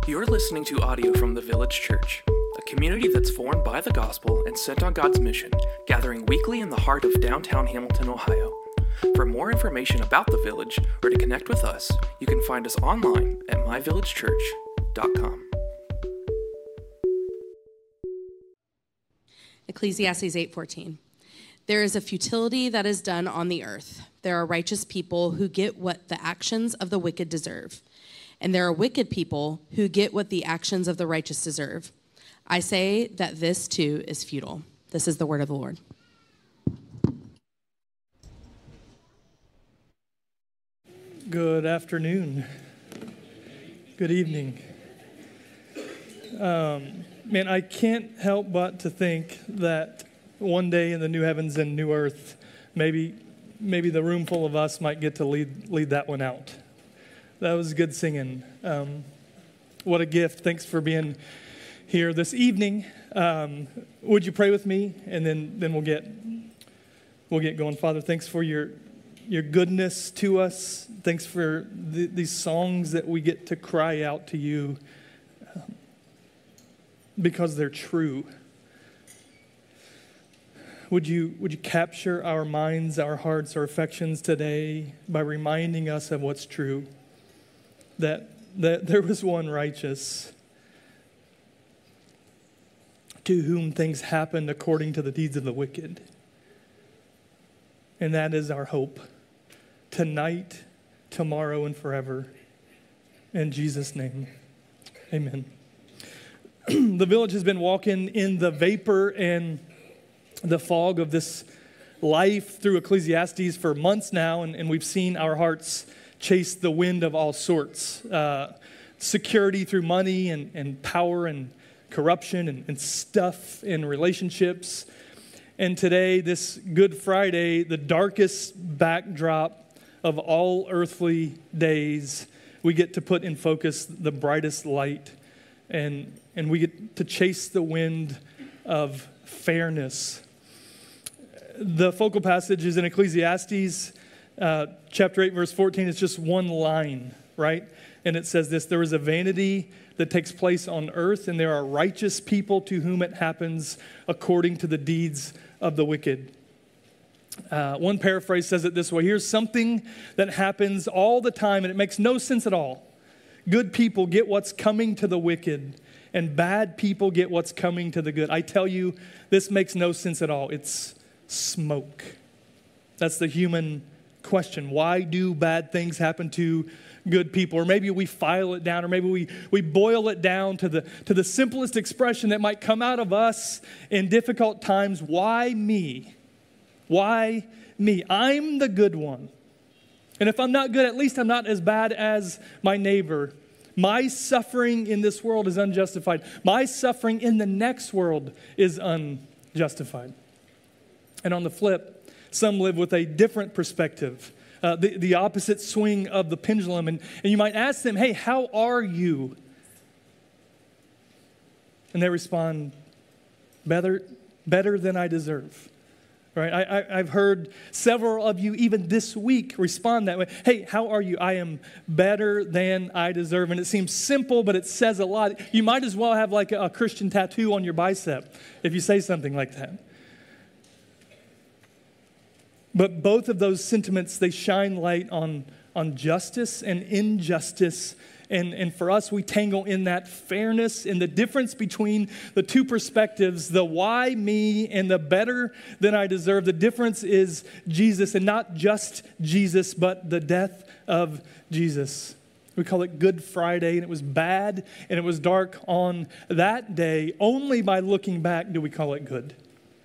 You're listening to audio from the Village Church, a community that's formed by the gospel and sent on God's mission, gathering weekly in the heart of downtown Hamilton, Ohio. For more information about the Village or to connect with us, you can find us online at myvillagechurch.com. Ecclesiastes 8:14. There is a futility that is done on the earth. There are righteous people who get what the actions of the wicked deserve. And there are wicked people who get what the actions of the righteous deserve. I say that this too is futile. This is the word of the Lord. Good afternoon. Good evening. Man, I can't help but to think that one day in the new heavens and new earth, maybe the room full of us might get to lead that one out. That was good singing. What a gift. Thanks for being here this evening. Would you pray with me? And then we'll get going. Father, thanks for your goodness to us. Thanks for these songs that we get to cry out to you because they're true. Would you capture our minds, our hearts, our affections today by reminding us of what's true? That there was one righteous to whom things happened according to the deeds of the wicked. And that is our hope tonight, tomorrow, and forever. In Jesus' name, amen. The Village has been walking in the vapor and the fog of this life through Ecclesiastes for months now, and we've seen our hearts chase the wind of all sorts. Security through money and power and corruption and stuff in relationships. And today, this Good Friday, the darkest backdrop of all earthly days, we get to put in focus the brightest light. And we get to chase the wind of fairness. The focal passage is in Ecclesiastes chapter 8, verse 14. It's just one line, right? And it says this: there is a vanity that takes place on earth, and there are righteous people to whom it happens according to the deeds of the wicked. One paraphrase says it this way: here's something that happens all the time, and it makes no sense at all. Good people get what's coming to the wicked, and bad people get what's coming to the good. I tell you, this makes no sense at all. It's smoke. That's the human question. Why do bad things happen to good people? Or maybe we file it down, or maybe we boil it down to the simplest expression that might come out of us in difficult times. Why me? Why me? I'm the good one. And if I'm not good, at least I'm not as bad as my neighbor. My suffering in this world is unjustified. My suffering in the next world is unjustified. And on the flip, some live with a different perspective, the opposite swing of the pendulum. And you might ask them, hey, how are you? And they respond, better than I deserve. Right? I've heard several of you even this week respond that way. Hey, how are you? I am better than I deserve. And it seems simple, but it says a lot. You might as well have like a Christian tattoo on your bicep if you say something like that. But both of those sentiments, they shine light on justice and injustice. And for us, we tangle in that fairness, in the difference between the two perspectives, the why me and the better than I deserve. The difference is Jesus, and not just Jesus, but the death of Jesus. We call it Good Friday, and it was bad and it was dark on that day. Only by looking back do we call it good.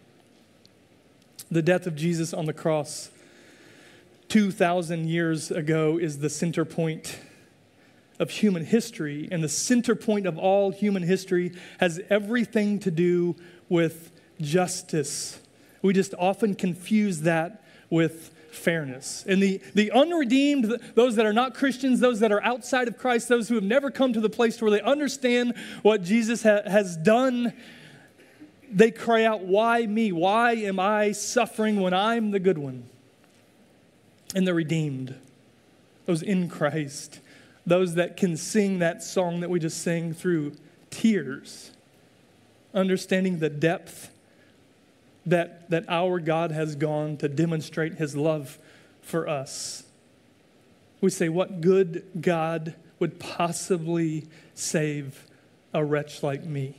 The death of Jesus on the cross 2,000 years ago is the center point of human history, and the center point of all human history has everything to do with justice. We just often confuse that with fairness. And the unredeemed, those that are not Christians, those that are outside of Christ, those who have never come to the place where they understand what Jesus has done, they cry out, why me? Why am I suffering when I'm the good one? And the redeemed, those in Christ, those that can sing that song that we just sang through tears, understanding the depth that our God has gone to demonstrate his love for us. We say, what good God would possibly save a wretch like me?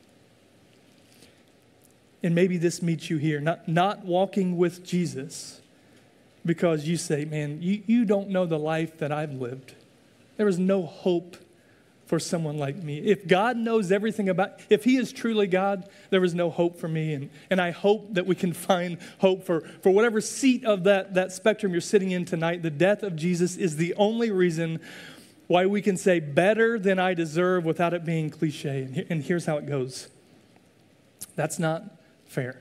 And maybe this meets you here, not walking with Jesus because you say, man, you don't know the life that I've lived. There is no hope for someone like me. If God knows everything if he is truly God, there is no hope for me. And I hope that we can find hope for whatever seat of that spectrum you're sitting in tonight. The death of Jesus is the only reason why we can say better than I deserve without it being cliche. And here's how it goes. That's not fair.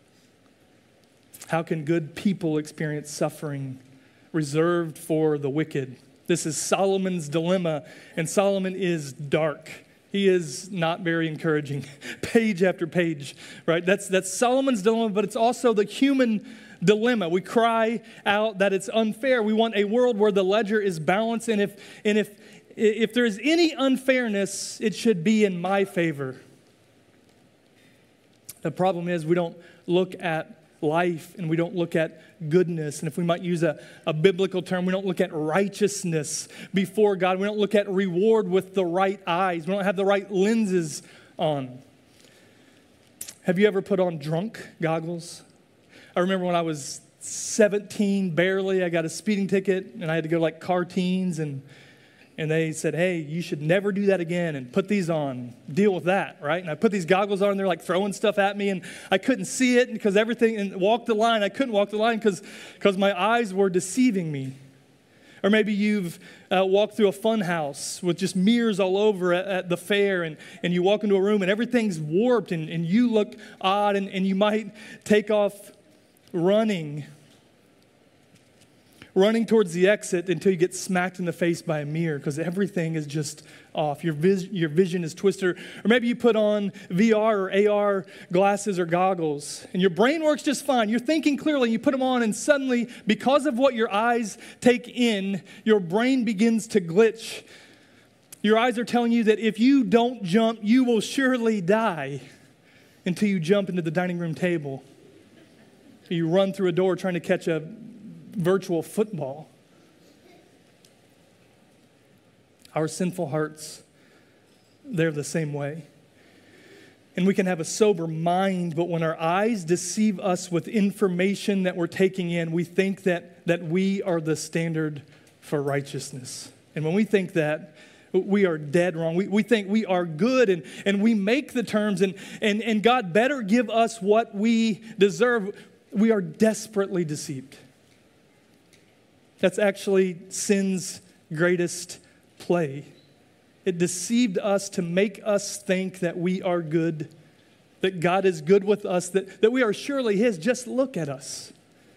How can good people experience suffering reserved for the wicked? This is Solomon's dilemma, and Solomon is dark. He is not very encouraging, page after page, right? That's Solomon's dilemma, but it's also the human dilemma. We cry out that it's unfair. We want a world where the ledger is balanced, and if there is any unfairness, it should be in my favor. The problem is we don't look at life and we don't look at goodness. And if we might use a biblical term, we don't look at righteousness before God. We don't look at reward with the right eyes. We don't have the right lenses on. Have you ever put on drunk goggles? I remember when I was 17, barely, I got a speeding ticket and I had to go to like Carteens and they said, hey, you should never do that again and put these on. Deal with that, right? And I put these goggles on and they're like throwing stuff at me and I couldn't see it because everything, and walk the line. I couldn't walk the line because my eyes were deceiving me. Or maybe you've walked through a fun house with just mirrors all over at the fair and you walk into a room and everything's warped and you look odd and you might take off running towards the exit until you get smacked in the face by a mirror because everything is just off. Your vision is twisted. Or maybe you put on VR or AR glasses or goggles and your brain works just fine. You're thinking clearly. You put them on and suddenly, because of what your eyes take in, your brain begins to glitch. Your eyes are telling you that if you don't jump, you will surely die until you jump into the dining room table. You run through a door trying to catch a virtual football. Our sinful hearts, they're the same way. And we can have a sober mind, but when our eyes deceive us with information that we're taking in, we think that we are the standard for righteousness. And when we think that, we are dead wrong. We think we are good and we make the terms and God better give us what we deserve. We are desperately deceived. That's actually sin's greatest play. It deceived us to make us think that we are good, that God is good with us, that we are surely his. Just look at us.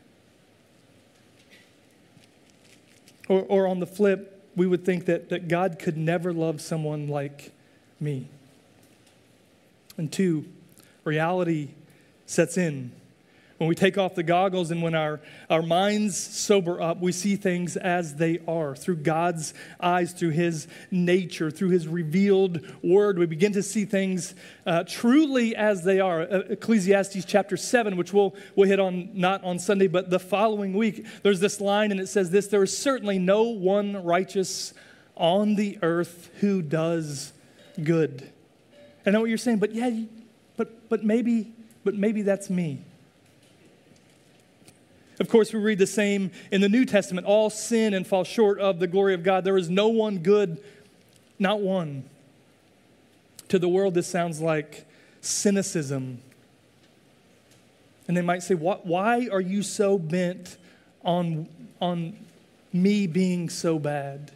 Or on the flip, we would think that God could never love someone like me. And two, reality sets in. When we take off the goggles and when our minds sober up, we see things as they are, through God's eyes, through his nature, through his revealed word. We begin to see things truly as they are. Ecclesiastes chapter 7, which we'll hit on not on Sunday, but the following week, there's this line and it says this: there is certainly no one righteous on the earth who does good. I know what you're saying, but maybe that's me. Of course, we read the same in the New Testament. All sin and fall short of the glory of God. There is no one good, not one. To the world, this sounds like cynicism. And they might say, why are you so bent on me being so bad?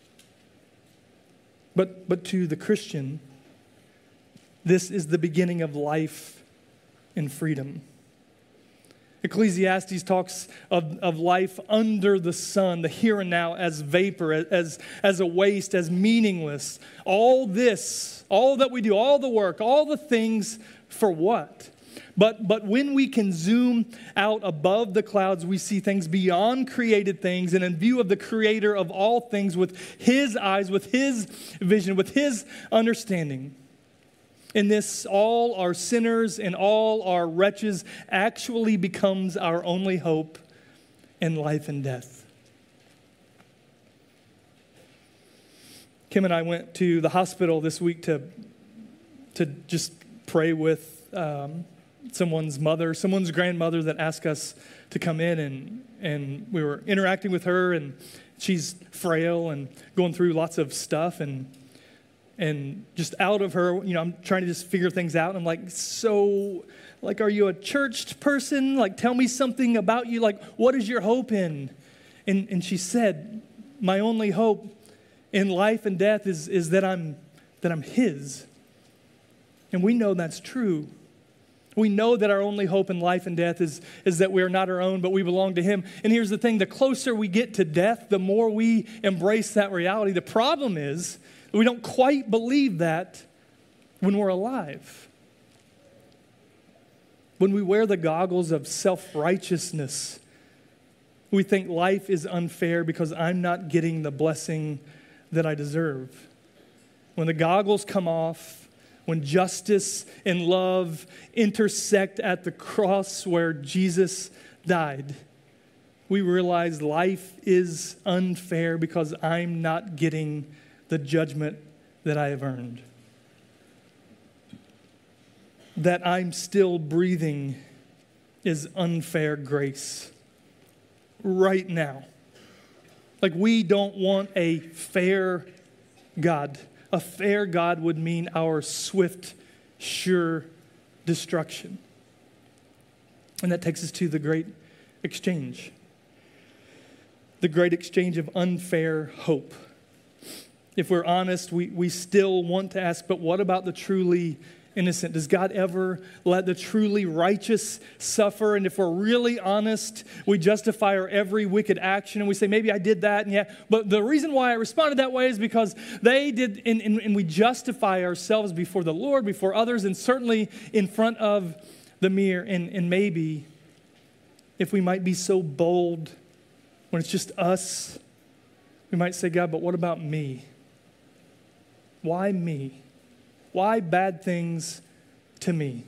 But to the Christian, this is the beginning of life and freedom. Ecclesiastes talks of life under the sun, the here and now, as vapor, as a waste, as meaningless. All this, all that we do, all the work, all the things, for what? But when we can zoom out above the clouds, we see things beyond created things, and in view of the creator of all things with his eyes, with his vision, with his understanding. In this, all our sinners and all our wretches actually becomes our only hope in life and death. Kim and I went to the hospital this week to just pray with someone's mother, someone's grandmother that asked us to come in, and we were interacting with her, and she's frail and going through lots of stuff, and just out of her, I'm trying to just figure things out. And I'm like, so, like, are you a church person? Like, tell me something about you. Like, what is your hope in? And she said, my only hope in life and death is that I'm his. And we know that's true. We know that our only hope in life and death is that we are not our own, but we belong to him. And here's the thing, the closer we get to death, the more we embrace that reality. The problem is that we don't quite believe that when we're alive. When we wear the goggles of self-righteousness, we think life is unfair because I'm not getting the blessing that I deserve. When the goggles come off, when justice and love intersect at the cross where Jesus died, we realize life is unfair because I'm not getting the judgment that I have earned. That I'm still breathing is unfair grace right now. Like, we don't want a fair God. A fair God would mean our swift, sure destruction. And that takes us to the great exchange. The great exchange of unfair hope. If we're honest, we still want to ask, but what about the truly innocent? Does God ever let the truly righteous suffer? And if we're really honest, we justify our every wicked action and we say, maybe I did that, and yeah. But the reason why I responded that way is because they did, and we justify ourselves before the Lord, before others, and certainly in front of the mirror. And maybe if we might be so bold when it's just us, we might say, God, but what about me? Why me? Why bad things to me?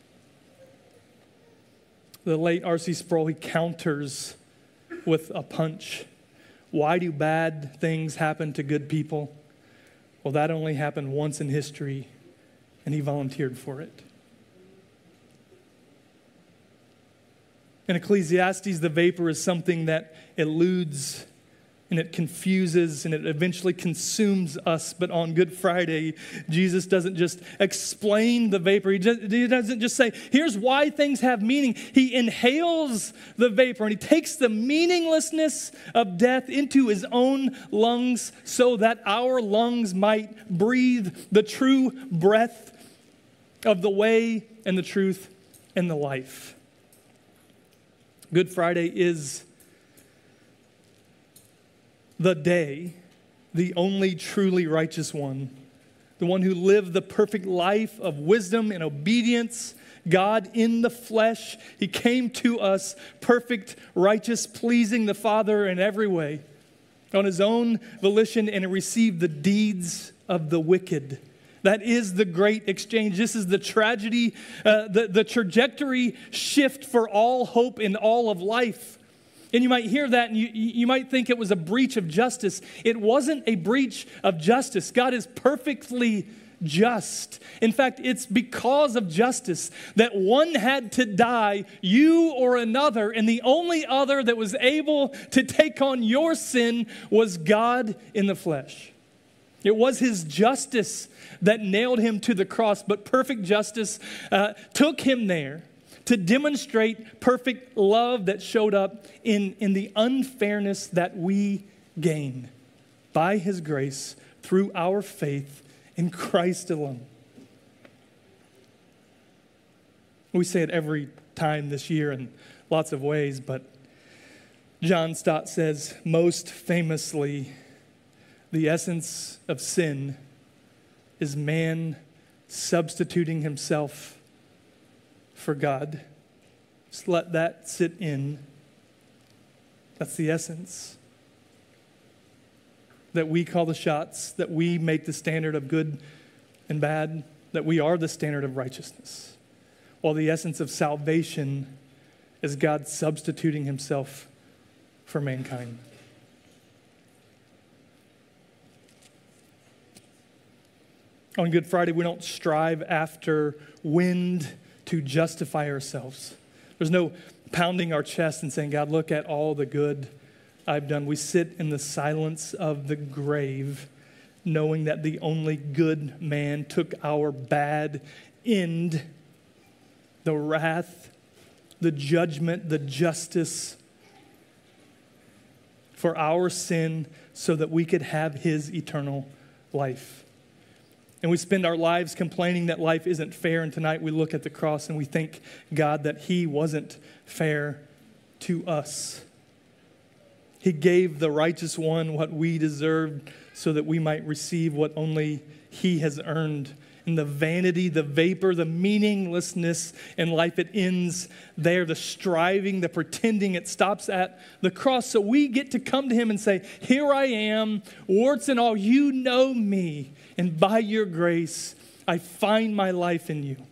The late R.C. Sproul, he counters with a punch. Why do bad things happen to good people? Well, that only happened once in history, and he volunteered for it. In Ecclesiastes, the vapor is something that eludes and it confuses and it eventually consumes us. But on Good Friday, Jesus doesn't just explain the vapor. He doesn't just say, here's why things have meaning. He inhales the vapor and he takes the meaninglessness of death into his own lungs so that our lungs might breathe the true breath of the way and the truth and the life. Good Friday is the day, the only truly righteous one, the one who lived the perfect life of wisdom and obedience, God in the flesh. He came to us perfect, righteous, pleasing the Father in every way, on his own volition, and received the deeds of the wicked. That is the great exchange. This is the tragedy, the trajectory shift for all hope in all of life. And you might hear that and you might think it was a breach of justice. It wasn't a breach of justice. God is perfectly just. In fact, it's because of justice that one had to die, you or another, and the only other that was able to take on your sin was God in the flesh. It was his justice that nailed him to the cross, but perfect justice took him there to demonstrate perfect love that showed up in the unfairness that we gain by his grace through our faith in Christ alone. We say it every time this year in lots of ways, but John Stott says, most famously, the essence of sin is man substituting himself for God. Just let that sit in. That's the essence. That we call the shots, that we make the standard of good and bad, that we are the standard of righteousness. While the essence of salvation is God substituting himself for mankind. On Good Friday, we don't strive after wind to justify ourselves. There's no pounding our chest and saying, God, look at all the good I've done. We sit in the silence of the grave, knowing that the only good man took our bad end, the wrath, the judgment, the justice for our sin so that we could have his eternal life. And we spend our lives complaining that life isn't fair, and tonight we look at the cross and we thank God that he wasn't fair to us. He gave the righteous one what we deserved so that we might receive what only he has earned. And the vanity, the vapor, the meaninglessness in life, it ends there. The striving, the pretending, it stops at the cross. So we get to come to him and say, here I am, warts and all, you know me. And by your grace, I find my life in you.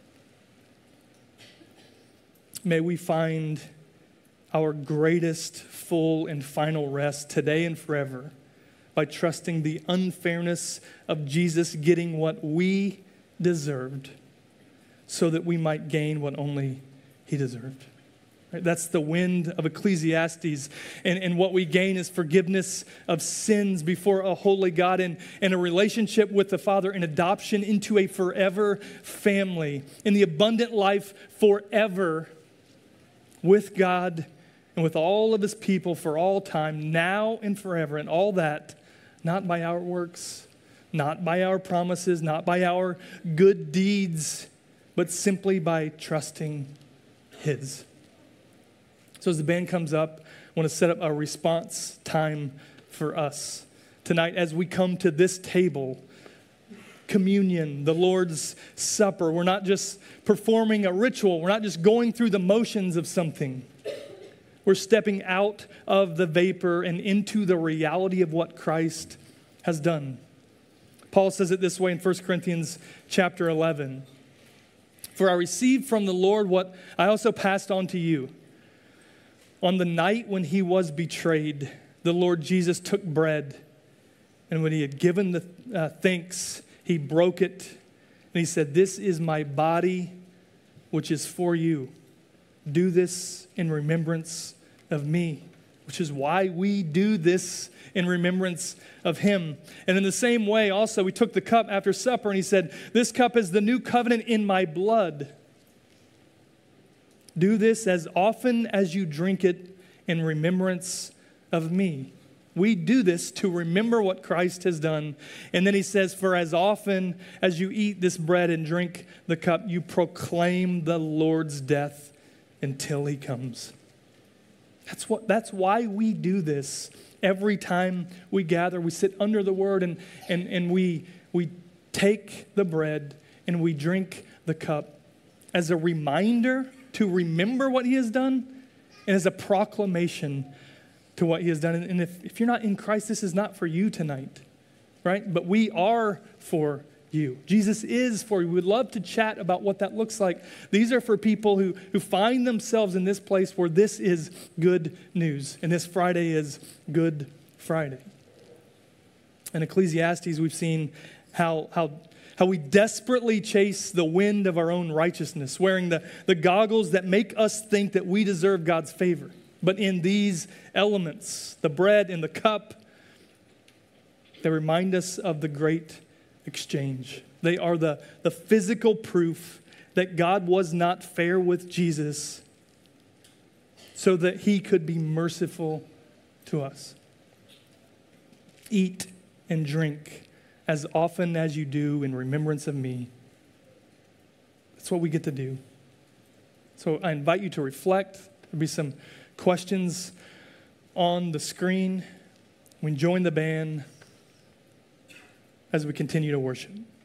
May we find our greatest, full, and final rest today and forever by trusting the unfairness of Jesus getting what we deserved so that we might gain what only he deserved. Right? That's the wind of Ecclesiastes. And what we gain is forgiveness of sins before a holy God and a relationship with the Father and adoption into a forever family in the abundant life forever with God and with all of his people for all time, now and forever. And all that, not by our works, not by our promises, not by our good deeds, but simply by trusting his. So as the band comes up, I want to set up a response time for us. Tonight, as we come to this table, communion, the Lord's Supper, we're not just performing a ritual. We're not just going through the motions of something. We're stepping out of the vapor and into the reality of what Christ has done. Paul says it this way in 1 Corinthians chapter 11. For I received from the Lord what I also passed on to you. On the night when he was betrayed, the Lord Jesus took bread, and when he had given the thanks, he broke it, and he said, "This is my body, which is for you. Do this in remembrance of me," which is why we do this in remembrance of him. And in the same way, also, we took the cup after supper, and he said, "This cup is the new covenant in my blood. Do this as often as you drink it in remembrance of me." We do this to remember what Christ has done. And then he says, "For as often as you eat this bread and drink the cup, you proclaim the Lord's death until he comes." That's why we do this. Every time we gather, we sit under the word and we take the bread and we drink the cup as a reminder to remember what he has done, and as a proclamation to what he has done. And if you're not in Christ, this is not for you tonight, right? But we are for you. Jesus is for you. We would love to chat about what that looks like. These are for people who find themselves in this place where this is good news, and this Friday is Good Friday. In Ecclesiastes, we've seen how we desperately chase the wind of our own righteousness, wearing the goggles that make us think that we deserve God's favor. But in these elements, the bread and the cup, they remind us of the great exchange. They are the physical proof that God was not fair with Jesus so that he could be merciful to us. Eat and drink as often as you do in remembrance of me. That's what we get to do. So I invite you to reflect. There'll be some questions on the screen. We join the band as we continue to worship.